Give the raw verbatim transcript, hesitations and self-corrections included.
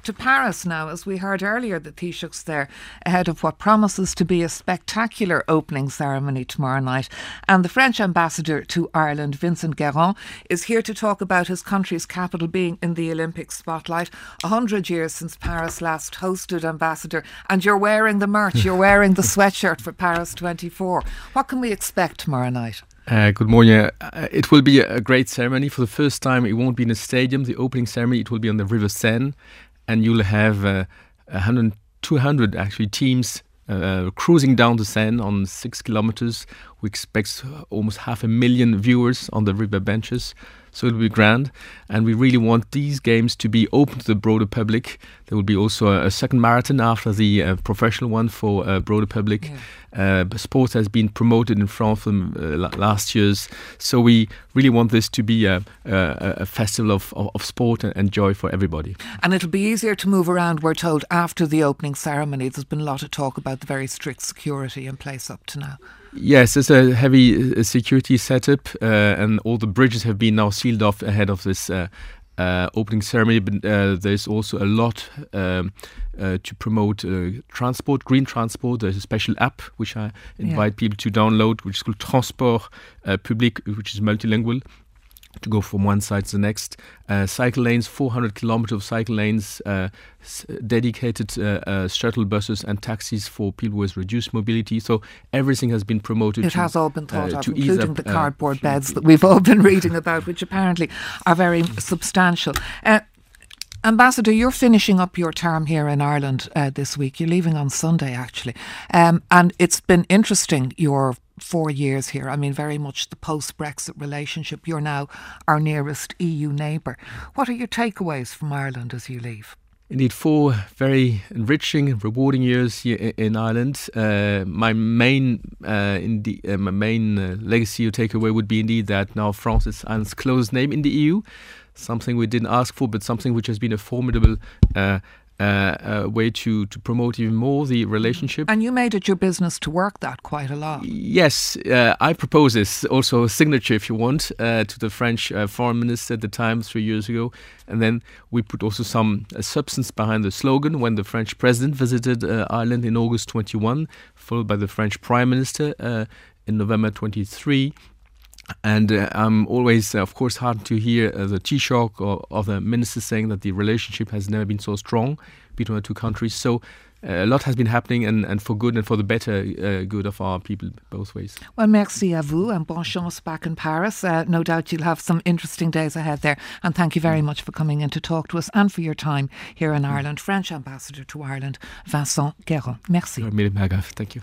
to Paris now, as we heard earlier, the Taoiseach's there ahead of what promises to be a spectacular opening ceremony tomorrow night. And the French ambassador to Ireland, Vincent Guérin, is here to talk about his country's capital being in the Olympic spotlight. A hundred years since Paris last hosted, Ambassador, and you're wearing the merch, you're wearing the sweatshirt for Paris twenty-four. What can we expect tomorrow night? Uh, good morning. Uh, it will be a great ceremony. For the first time, it won't be in a stadium. The opening ceremony, it will be on the River Seine, and you'll have uh, one hundred, two hundred actually teams uh, cruising down the Seine on six kilometers. We expect almost half a million viewers on the river benches. So it'll be grand, and we really want these games to be open to the broader public. There will be also a, a second marathon after the uh, professional one for uh, broader public. Yeah. Uh, sports has been promoted in France from uh, last years, so we really want this to be a, a, a festival of, of, of sport and, and joy for everybody. And it'll be easier to move around, we're told, after the opening ceremony. There's been a lot of talk about the very strict security in place up to now. Yes, there's a heavy uh, security setup, uh, and all the bridges have been now sealed off ahead of this uh, uh, opening ceremony. But uh, there's also a lot um, uh, to promote uh, transport, green transport. There's a special app which I invite yeah. people to download, which is called Transport uh, Public, which is multilingual, to go from one side to the next. Uh, cycle lanes, four hundred kilometers of cycle lanes, uh, s- dedicated uh, uh, shuttle buses and taxis for people with reduced mobility. So everything has been promoted. It to, has all been thought uh, of, to including up, the uh, cardboard beds that we've all been reading about, which apparently are very substantial. Uh, Ambassador, you're finishing up your term here in Ireland uh, this week. You're leaving on Sunday, actually. Um, and it's been interesting, your four years here. I mean, very much the post-Brexit relationship. You're now our nearest E U neighbour. What are your takeaways from Ireland as you leave? Indeed, four very enriching, rewarding years here in Ireland. Uh, my main, uh, indeed, uh, my main uh, legacy or takeaway would be indeed that now France is Ireland's closest name in the E U. Something we didn't ask for, but something which has been a formidable uh, uh, uh, way to, to promote even more the relationship. And you made it your business to work that quite a lot. Yes, uh, I propose this, also a signature if you want, uh, to the French uh, foreign minister at the time, three years ago. And then we put also some uh, substance behind the slogan when the French president visited uh, Ireland in August twenty-one, followed by the French prime minister uh, in November twenty-three. And uh, I'm always, uh, of course, heartened to hear uh, the Taoiseach or other ministers saying that the relationship has never been so strong between the two countries. So uh, a lot has been happening, and, and for good and for the better uh, good of our people, both ways. Well, merci à vous, and bonne chance back in Paris. Uh, no doubt you'll have some interesting days ahead there. And thank you very much for coming in to talk to us and for your time here in Ireland. French Ambassador to Ireland, Vincent Guérin. Merci. Thank you.